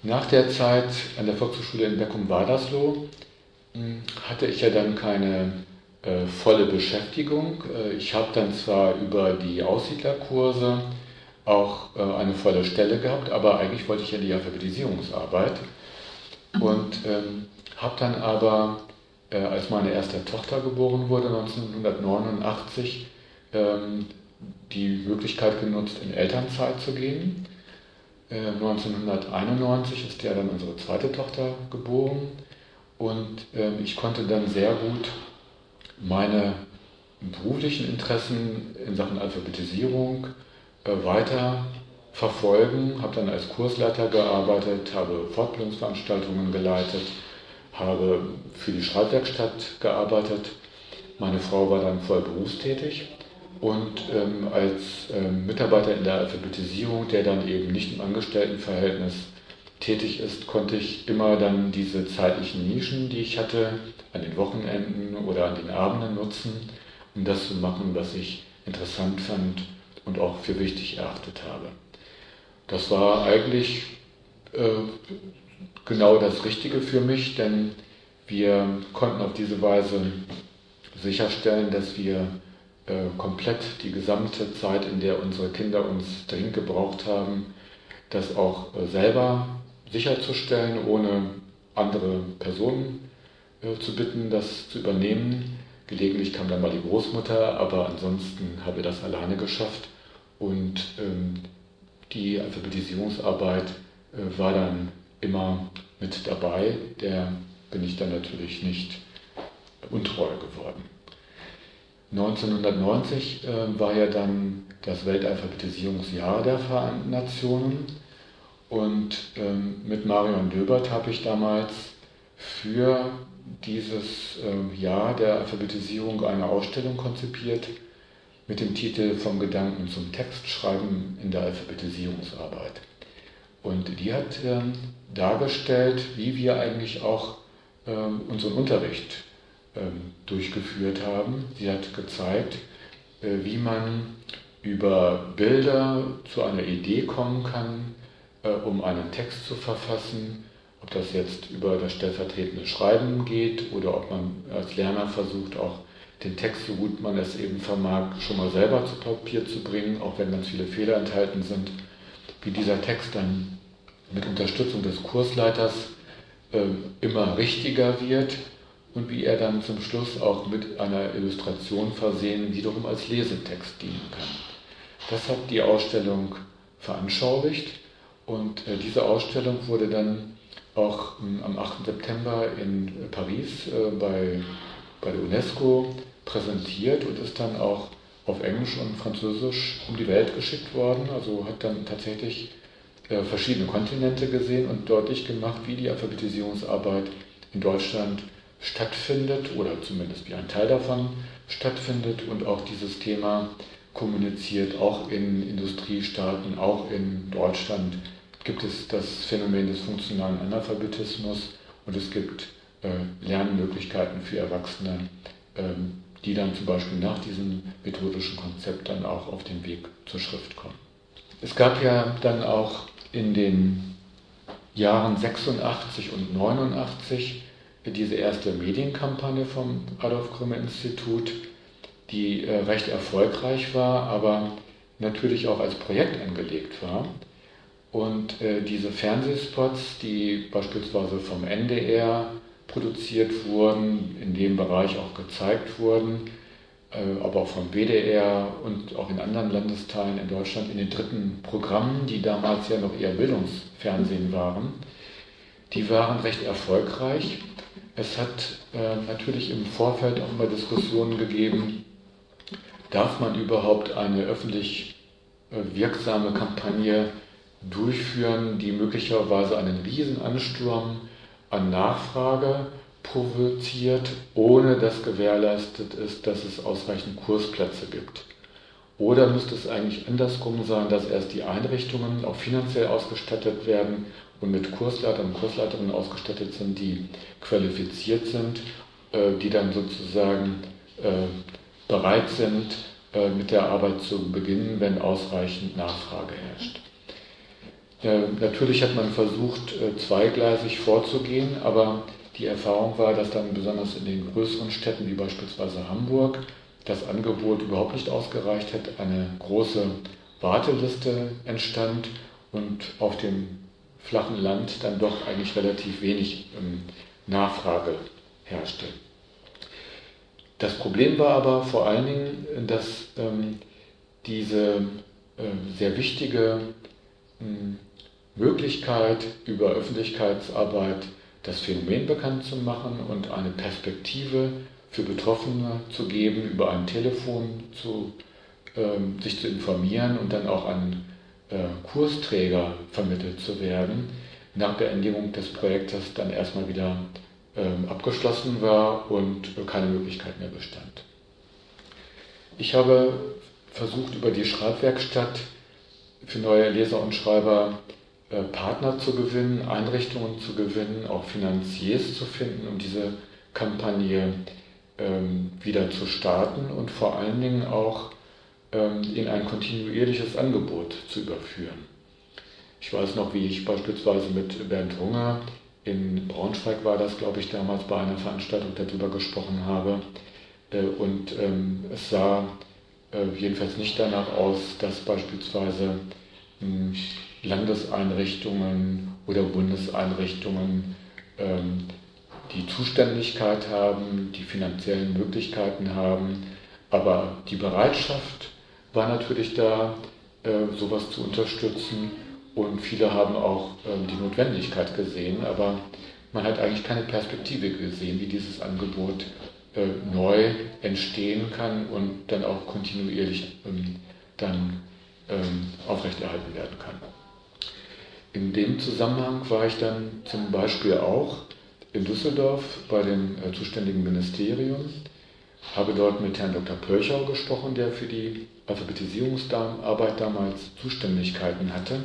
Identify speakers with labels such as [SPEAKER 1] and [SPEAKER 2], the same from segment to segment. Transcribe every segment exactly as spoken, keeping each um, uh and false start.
[SPEAKER 1] Nach der Zeit an der Volkshochschule in Beckum-Waldersloh hatte ich ja dann keine äh, volle Beschäftigung. Äh, ich habe dann zwar über die Aussiedlerkurse auch äh, eine volle Stelle gehabt, aber eigentlich wollte ich ja die Alphabetisierungsarbeit und ähm, habe dann aber, äh, als meine erste Tochter geboren wurde, neunzehnhundertneunundachtzig, ähm, die Möglichkeit genutzt, in Elternzeit zu gehen. Äh, neunzehnhunderteinundneunzig ist ja dann unsere zweite Tochter geboren und äh, ich konnte dann sehr gut meine beruflichen Interessen in Sachen Alphabetisierung äh, weiter verfolgen, habe dann als Kursleiter gearbeitet, habe Fortbildungsveranstaltungen geleitet, habe für die Schreibwerkstatt gearbeitet. Meine Frau war dann voll berufstätig und ähm, als ähm, Mitarbeiter in der Alphabetisierung, der dann eben nicht im Angestelltenverhältnis tätig ist, konnte ich immer dann diese zeitlichen Nischen, die ich hatte, an den Wochenenden oder an den Abenden nutzen, um das zu machen, was ich interessant fand und auch für wichtig erachtet habe. Das war eigentlich äh, genau das Richtige für mich, denn wir konnten auf diese Weise sicherstellen, dass wir äh, komplett die gesamte Zeit, in der unsere Kinder uns dringend gebraucht haben, das auch äh, selber sicherzustellen, ohne andere Personen äh, zu bitten, das zu übernehmen. Gelegentlich kam dann mal die Großmutter, aber ansonsten habe ich das alleine geschafft und ähm, die Alphabetisierungsarbeit äh, war dann immer mit dabei. Der bin ich dann natürlich nicht untreu geworden. neunzehnhundertneunzig äh, war ja dann das Weltalphabetisierungsjahr der Vereinten Nationen. Und ähm, mit Marion Döbert habe ich damals für dieses ähm, Jahr der Alphabetisierung eine Ausstellung konzipiert mit dem Titel Vom Gedanken zum Textschreiben in der Alphabetisierungsarbeit. Und die hat ähm, dargestellt, wie wir eigentlich auch ähm, unseren Unterricht ähm, durchgeführt haben. Sie hat gezeigt, äh, wie man über Bilder zu einer Idee kommen kann, um einen Text zu verfassen, ob das jetzt über das stellvertretende Schreiben geht oder ob man als Lerner versucht, auch den Text, so gut man es eben vermag, schon mal selber zu Papier zu bringen, auch wenn ganz viele Fehler enthalten sind, wie dieser Text dann mit Unterstützung des Kursleiters äh, immer richtiger wird und wie er dann zum Schluss auch mit einer Illustration versehen wiederum als Lesetext dienen kann. Das hat die Ausstellung veranschaulicht. Und äh, diese Ausstellung wurde dann auch ähm, am achten September in äh, Paris äh, bei, bei der UNESCO präsentiert und ist dann auch auf Englisch und Französisch um die Welt geschickt worden. Also hat dann tatsächlich äh, verschiedene Kontinente gesehen und deutlich gemacht, wie die Alphabetisierungsarbeit in Deutschland stattfindet oder zumindest wie ein Teil davon stattfindet und auch dieses Thema kommuniziert, auch in Industriestaaten, auch in Deutschland gibt es das Phänomen des funktionalen Analphabetismus und es gibt äh, Lernmöglichkeiten für Erwachsene, ähm, die dann zum Beispiel nach diesem methodischen Konzept dann auch auf den Weg zur Schrift kommen. Es gab ja dann auch in den Jahren sechsundachtzig und neunundachtzig diese erste Medienkampagne vom Adolf-Grimme-Institut, die äh, recht erfolgreich war, aber natürlich auch als Projekt angelegt war. Und äh, diese Fernsehspots, die beispielsweise vom N D R produziert wurden, in dem Bereich auch gezeigt wurden, äh, aber auch vom W D R und auch in anderen Landesteilen in Deutschland in den dritten Programmen, die damals ja noch eher Bildungsfernsehen waren, die waren recht erfolgreich. Es hat äh, natürlich im Vorfeld auch immer Diskussionen gegeben, darf man überhaupt eine öffentlich äh, wirksame Kampagne durchführen, die möglicherweise einen Riesenansturm an Nachfrage provoziert, ohne dass gewährleistet ist, dass es ausreichend Kursplätze gibt. Oder müsste es eigentlich andersrum sein, dass erst die Einrichtungen auch finanziell ausgestattet werden und mit Kursleitern und Kursleiterinnen ausgestattet sind, die qualifiziert sind, äh, die dann sozusagen äh, bereit sind, äh, mit der Arbeit zu beginnen, wenn ausreichend Nachfrage herrscht. Äh, natürlich hat man versucht, äh, zweigleisig vorzugehen, aber die Erfahrung war, dass dann besonders in den größeren Städten wie beispielsweise Hamburg das Angebot überhaupt nicht ausgereicht hat, eine große Warteliste entstand und auf dem flachen Land dann doch eigentlich relativ wenig ähm, Nachfrage herrschte. Das Problem war aber vor allen Dingen, dass ähm, diese äh, sehr wichtige ähm, Möglichkeit, über Öffentlichkeitsarbeit das Phänomen bekannt zu machen und eine Perspektive für Betroffene zu geben, über ein Telefon zu, ähm, sich zu informieren und dann auch an äh, Kursträger vermittelt zu werden, nach Beendigung des Projektes dann erstmal wieder ähm, abgeschlossen war und äh, keine Möglichkeit mehr bestand. Ich habe versucht, über die Schreibwerkstatt für neue Leser und Schreiber äh, Partner zu gewinnen, Einrichtungen zu gewinnen, auch Finanziers zu finden, um diese Kampagne ähm, wieder zu starten und vor allen Dingen auch ähm, in ein kontinuierliches Angebot zu überführen. Ich weiß noch, wie ich beispielsweise mit Bernd Runge in Braunschweig war das, glaube ich, damals bei einer Veranstaltung darüber gesprochen habe. Äh, und ähm, es sah äh, jedenfalls nicht danach aus, dass beispielsweise mh, Landeseinrichtungen oder Bundeseinrichtungen ähm, die Zuständigkeit haben, die finanziellen Möglichkeiten haben, aber die Bereitschaft war natürlich da, äh, sowas zu unterstützen und viele haben auch äh, die Notwendigkeit gesehen, aber man hat eigentlich keine Perspektive gesehen, wie dieses Angebot äh, neu entstehen kann und dann auch kontinuierlich ähm, dann ähm, aufrechterhalten werden kann. In dem Zusammenhang war ich dann zum Beispiel auch in Düsseldorf bei dem äh, zuständigen Ministerium, habe dort mit Herrn Doktor Pölchau gesprochen, der für die Alphabetisierungsarbeit damals Zuständigkeiten hatte.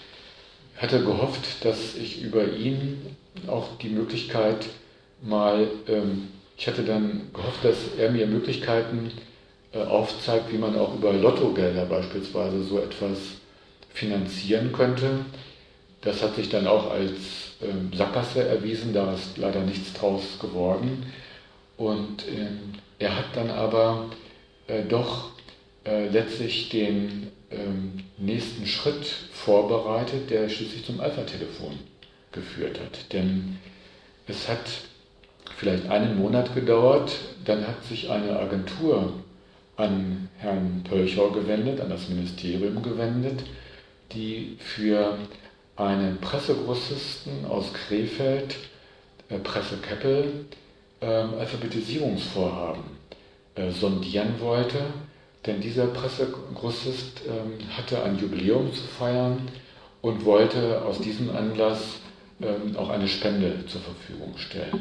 [SPEAKER 1] Hatte gehofft, dass ich über ihn auch die Möglichkeit mal, ähm, ich hatte dann gehofft, dass er mir Möglichkeiten äh, aufzeigt, wie man auch über Lottogelder beispielsweise so etwas finanzieren könnte. Das hat sich dann auch als äh, Sackgasse erwiesen, da ist leider nichts draus geworden. Und äh, er hat dann aber äh, doch äh, letztlich den äh, nächsten Schritt vorbereitet, der schließlich zum Alpha-Telefon geführt hat. Denn es hat vielleicht einen Monat gedauert, dann hat sich eine Agentur an Herrn Pölchau gewendet, an das Ministerium gewendet, die für einen Pressegrossisten aus Krefeld, äh, Presse Keppel, äh, Alphabetisierungsvorhaben äh, sondieren wollte, denn dieser Pressegrossist äh, hatte ein Jubiläum zu feiern und wollte aus diesem Anlass äh, auch eine Spende zur Verfügung stellen.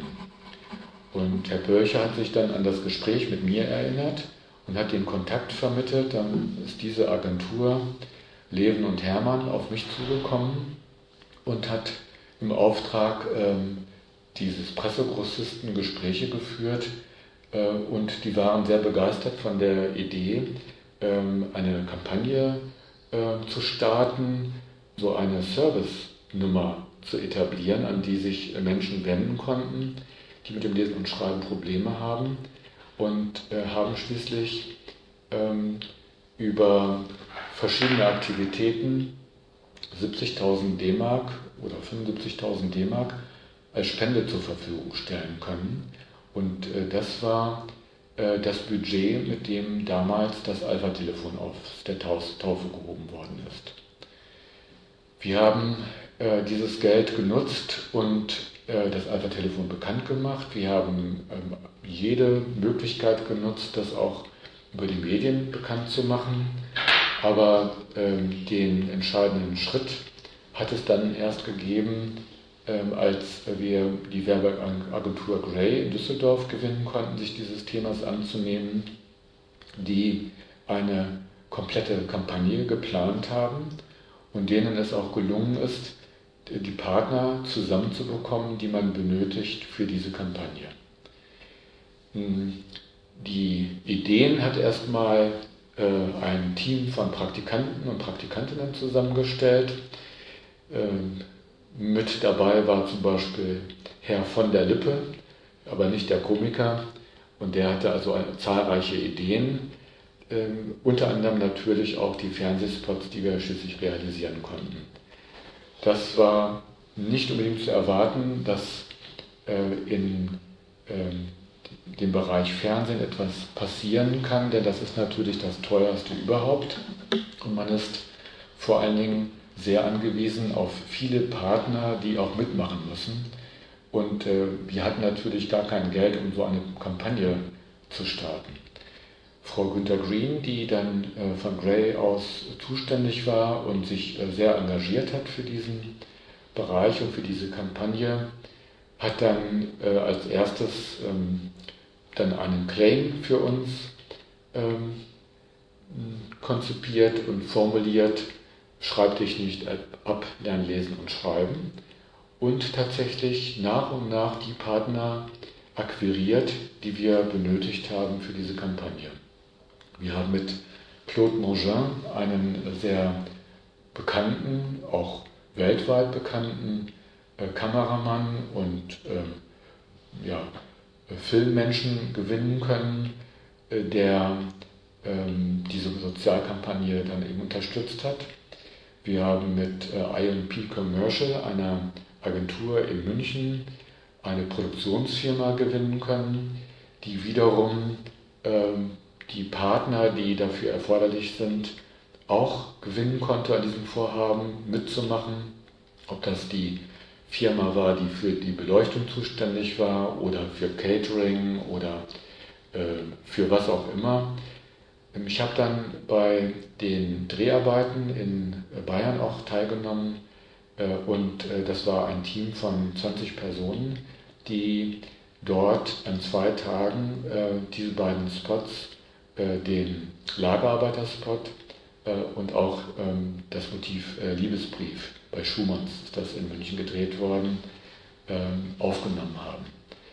[SPEAKER 1] Und Herr Pölchau hat sich dann an das Gespräch mit mir erinnert und hat den Kontakt vermittelt. Dann ist diese Agentur Leven und Hermann auf mich zugekommen und hat im Auftrag ähm, dieses Pressegrossisten Gespräche geführt äh, und die waren sehr begeistert von der Idee, ähm, eine Kampagne äh, zu starten, so eine Service-Nummer zu etablieren, an die sich Menschen wenden konnten, die mit dem Lesen und Schreiben Probleme haben und äh, haben schließlich ähm, über verschiedene Aktivitäten siebzigtausend D-Mark oder fünfundsiebzigtausend D-Mark als Spende zur Verfügung stellen können. Und äh, das war äh, das Budget, mit dem damals das Alpha-Telefon aus der Taufe gehoben worden ist. Wir haben äh, dieses Geld genutzt und äh, das Alpha-Telefon bekannt gemacht. Wir haben ähm, jede Möglichkeit genutzt, das auch über die Medien bekannt zu machen. Aber ähm, den entscheidenden Schritt hat es dann erst gegeben, ähm, als wir die Werbeagentur Grey in Düsseldorf gewinnen konnten, sich dieses Themas anzunehmen, die eine komplette Kampagne geplant haben und denen es auch gelungen ist, die Partner zusammenzubekommen, die man benötigt für diese Kampagne. Die Ideen hat erstmal ein Team von Praktikanten und Praktikantinnen zusammengestellt. Ähm, mit dabei war zum Beispiel Herr von der Lippe, aber nicht der Komiker. Und der hatte also eine, zahlreiche Ideen, ähm, unter anderem natürlich auch die Fernsehspots, die wir schließlich realisieren konnten. Das war nicht unbedingt zu erwarten, dass äh, in ähm, dem Bereich Fernsehen etwas passieren kann, denn das ist natürlich das teuerste überhaupt. Und man ist vor allen Dingen sehr angewiesen auf viele Partner, die auch mitmachen müssen. Und äh, wir hatten natürlich gar kein Geld, um so eine Kampagne zu starten. Frau Günther Green, die dann äh, von Grey aus zuständig war und sich äh, sehr engagiert hat für diesen Bereich und für diese Kampagne, hat dann äh, als erstes ähm, dann einen Claim für uns ähm, konzipiert und formuliert: Schreib dich nicht ab, lern lesen und schreiben. Und tatsächlich nach und nach die Partner akquiriert, die wir benötigt haben für diese Kampagne. Wir haben mit Claude Mongin einen sehr bekannten, auch weltweit bekannten äh, Kameramann und äh, ja, Filmmenschen gewinnen können, äh, der ähm, diese Sozialkampagne dann eben unterstützt hat. Wir haben mit äh, I und P Commercial, einer Agentur in München, eine Produktionsfirma gewinnen können, die wiederum ähm, die Partner, die dafür erforderlich sind, auch gewinnen konnte, an diesem Vorhaben mitzumachen. Ob das die Firma war, die für die Beleuchtung zuständig war oder für Catering oder äh, für was auch immer. Ich habe dann bei den Dreharbeiten in Bayern auch teilgenommen äh, und äh, das war ein Team von zwanzig Personen, die dort an zwei Tagen äh, diese beiden Spots, äh, den Lagerarbeiterspot äh, und auch ähm, das Motiv äh, Liebesbrief, bei Schumanns ist das in München gedreht worden, äh, aufgenommen haben.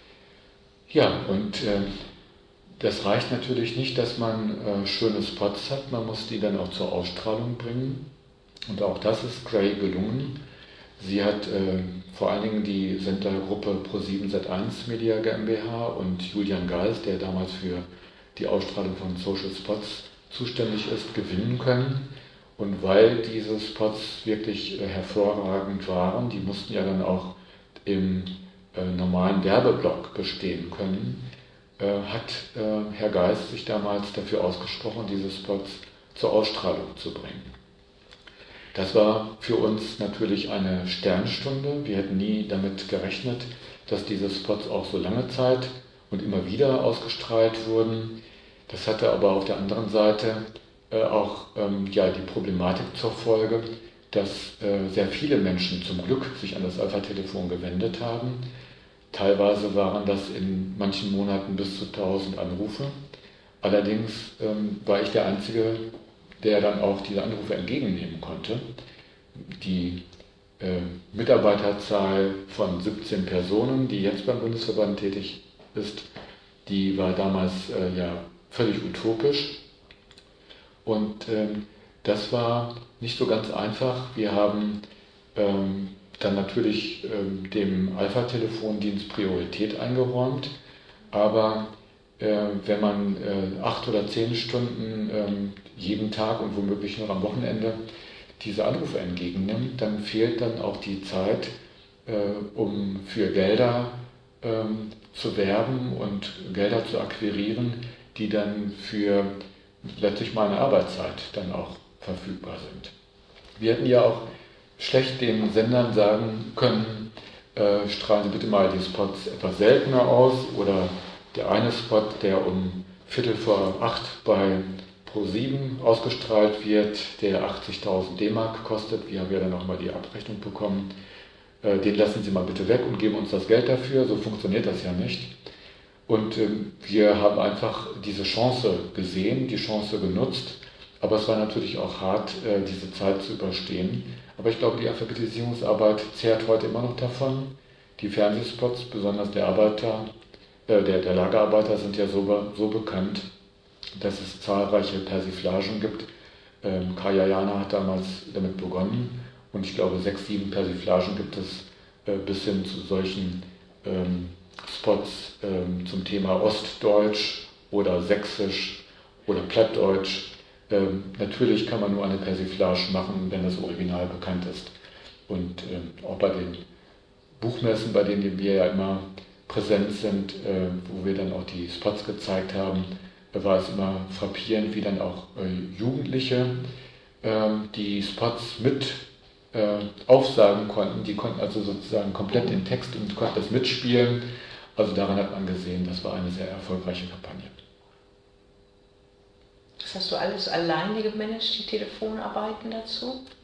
[SPEAKER 1] Ja, und äh, das reicht natürlich nicht, dass man äh, schöne Spots hat, man muss die dann auch zur Ausstrahlung bringen. Und auch das ist Grey gelungen. Sie hat äh, vor allen Dingen die Sendergruppe ProSieben Sat eins Media GmbH und Julian Geist, der damals für die Ausstrahlung von Social Spots zuständig ist, gewinnen können. Und weil diese Spots wirklich äh, hervorragend waren, die mussten ja dann auch im äh, normalen Werbeblock bestehen können, hat äh, Herr Geist sich damals dafür ausgesprochen, diese Spots zur Ausstrahlung zu bringen. Das war für uns natürlich eine Sternstunde. Wir hätten nie damit gerechnet, dass diese Spots auch so lange Zeit und immer wieder ausgestrahlt wurden. Das hatte aber auf der anderen Seite äh, auch ähm, ja, die Problematik zur Folge, dass äh, sehr viele Menschen zum Glück sich an das Alpha-Telefon gewendet haben. Teilweise waren das in manchen Monaten bis zu tausend Anrufe. Allerdings ähm, war ich der Einzige, der dann auch diese Anrufe entgegennehmen konnte. Die äh, Mitarbeiterzahl von siebzehn Personen, die jetzt beim Bundesverband tätig ist, die war damals äh, ja völlig utopisch. Und ähm, das war nicht so ganz einfach. Wir haben ähm, dann natürlich ähm, dem Alpha-Telefondienst Priorität eingeräumt, aber äh, wenn man äh, acht oder zehn Stunden ähm, jeden Tag und womöglich noch am Wochenende diese Anrufe entgegennimmt, dann fehlt dann auch die Zeit, äh, um für Gelder ähm, zu werben und Gelder zu akquirieren, die dann für letztlich meine Arbeitszeit dann auch verfügbar sind. Wir hätten ja auch schlecht den Sendern sagen können, äh, strahlen Sie bitte mal die Spots etwas seltener aus, oder der eine Spot, der um Viertel vor acht bei ProSieben ausgestrahlt wird, der achtzigtausend D-Mark kostet, wir haben ja dann nochmal die Abrechnung bekommen, äh, den lassen Sie mal bitte weg und geben uns das Geld dafür, so funktioniert das ja nicht. Und äh, wir haben einfach diese Chance gesehen, die Chance genutzt, aber es war natürlich auch hart, äh, diese Zeit zu überstehen. Aber ich glaube, die Alphabetisierungsarbeit zehrt heute immer noch davon. Die Fernsehspots, besonders der Arbeiter, äh, der, der Lagerarbeiter, sind ja so, so bekannt, dass es zahlreiche Persiflagen gibt. Ähm, Kaya Jana hat damals damit begonnen Und ich glaube, sechs, sieben Persiflagen gibt es äh, bis hin zu solchen ähm, Spots ähm, zum Thema Ostdeutsch oder Sächsisch oder Plattdeutsch. Ähm, natürlich kann man nur eine Persiflage machen, wenn das Original bekannt ist. Und ähm, auch bei den Buchmessen, bei denen wir ja immer präsent sind, äh, wo wir dann auch die Spots gezeigt haben, war es immer frappierend, wie dann auch äh, Jugendliche äh, die Spots mit äh, aufsagen konnten. Die konnten also sozusagen komplett den Text und konnten das mitspielen. Also daran hat man gesehen, das war eine sehr erfolgreiche Kampagne.
[SPEAKER 2] Das hast du alles alleine gemanagt, die Telefonarbeiten dazu?